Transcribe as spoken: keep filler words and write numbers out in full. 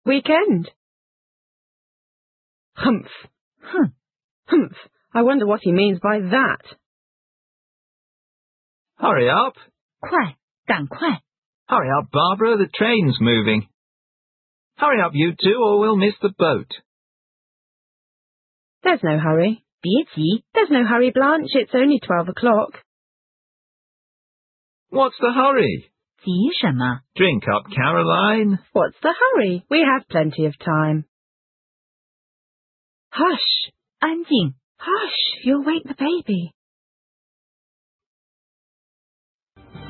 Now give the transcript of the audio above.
weekend. Humph. Huh. Humph. I wonder what he means by that. Hurry up. 快，赶快。 Hurry up, Barbara, the train's moving. Hurry up, you two, or we'll miss the boat. There's no hurry. 别急， There's no hurry, Blanche. It's only twelve o'clock. What's the hurry? 急什么？ Drink up, Caroline. What's the hurry? We have plenty of time. Hush. 安静。 Hush. You'll wake the baby.